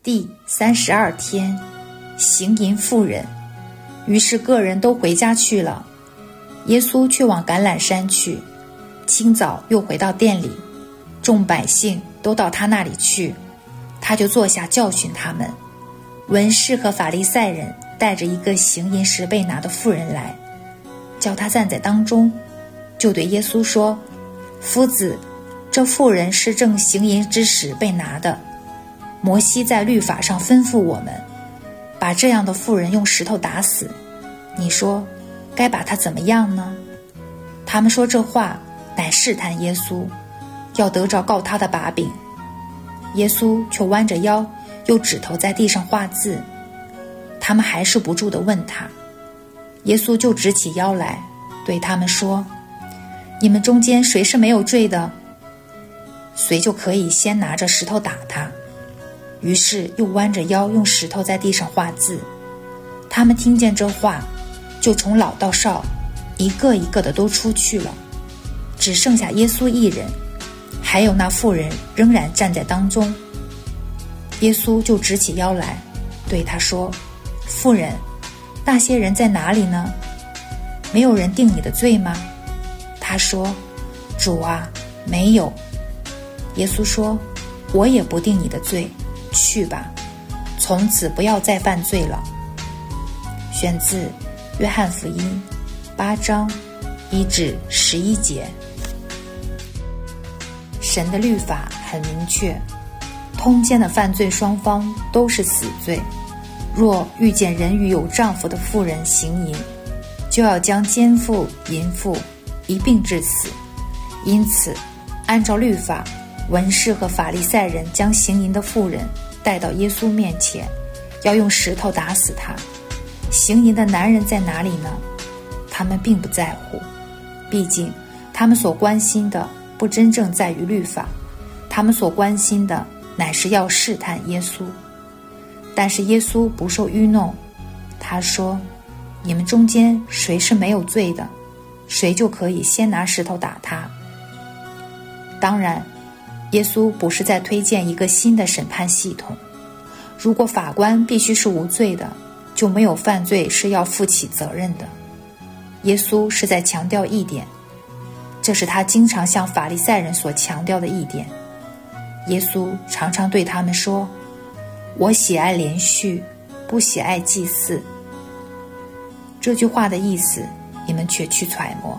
第32天，行淫妇人。于是个人都回家去了，耶稣却往橄榄山去。清早又回到店里，众百姓都到他那里去，他就坐下教训他们。文士和法利赛人带着一个行淫时被拿的妇人来，叫他站在当中，就对耶稣说：夫子，这妇人是正行淫之时被拿的。摩西在律法上吩咐我们，把这样的妇人用石头打死。你说该把她怎么样呢？他们说这话乃试探耶稣，要得着告他的把柄。耶稣却弯着腰，又指头在地上画字。他们还是不住地问他。耶稣就直起腰来，对他们说：你们中间谁是没有罪的，谁就可以先拿着石头打他。于是又弯着腰，用石头在地上画字。他们听见这话，就从老到少，一个一个的都出去了，只剩下耶稣一人，还有那妇人仍然站在当中。耶稣就直起腰来，对他说：妇人，那些人在哪里呢？没有人定你的罪吗？他说：主啊，没有。耶稣说：我也不定你的罪，去吧，从此不要再犯罪了。选自约翰福音8章1至11节。神的律法很明确，通奸的犯罪双方都是死罪。若遇见人与有丈夫的妇人行淫，就要将奸妇淫妇一并致死。因此按照律法，文士和法利赛人将行淫的妇人带到耶稣面前，要用石头打死他。行淫的男人在哪里呢？他们并不在乎，毕竟他们所关心的不真正在于律法，他们所关心的乃是要试探耶稣。但是耶稣不受愚弄，他说：你们中间谁是没有罪的，谁就可以先拿石头打他。当然，耶稣不是在推荐一个新的审判系统。如果法官必须是无罪的，就没有犯罪是要负起责任的。耶稣是在强调一点，这是他经常向法利赛人所强调的一点。耶稣常常对他们说：我喜爱连续，不喜爱祭祀。这句话的意思你们却去揣摩。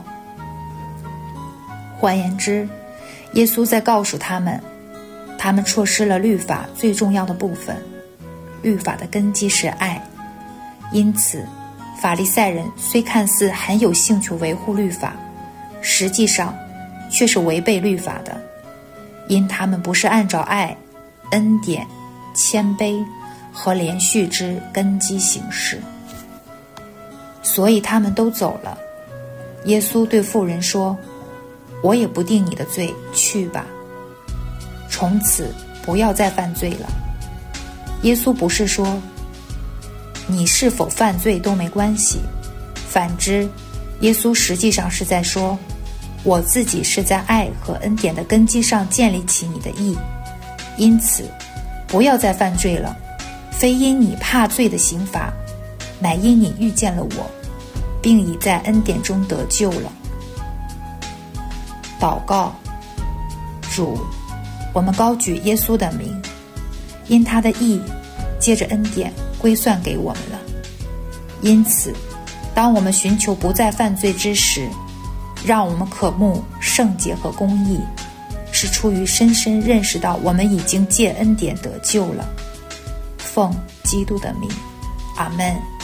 换言之，耶稣在告诉他们，他们错失了律法最重要的部分。律法的根基是爱，因此法利赛人虽看似很有兴趣维护律法，实际上却是违背律法的，因他们不是按照爱、恩典、谦卑和连续之根基行事，所以他们都走了。耶稣对妇人说：我也不定你的罪，去吧，从此不要再犯罪了。耶稣不是说你是否犯罪都没关系，反之，耶稣实际上是在说，我自己是在爱和恩典的根基上建立起你的义，因此不要再犯罪了，非因你怕罪的刑罚，乃因你遇见了我，并已在恩典中得救了。祷告。主，我们高举耶稣的名，因他的义借着恩典归算给我们了。因此当我们寻求不再犯罪之时，让我们渴慕圣洁和公义，是出于深深认识到我们已经借恩典得救了。奉基督的名，阿们。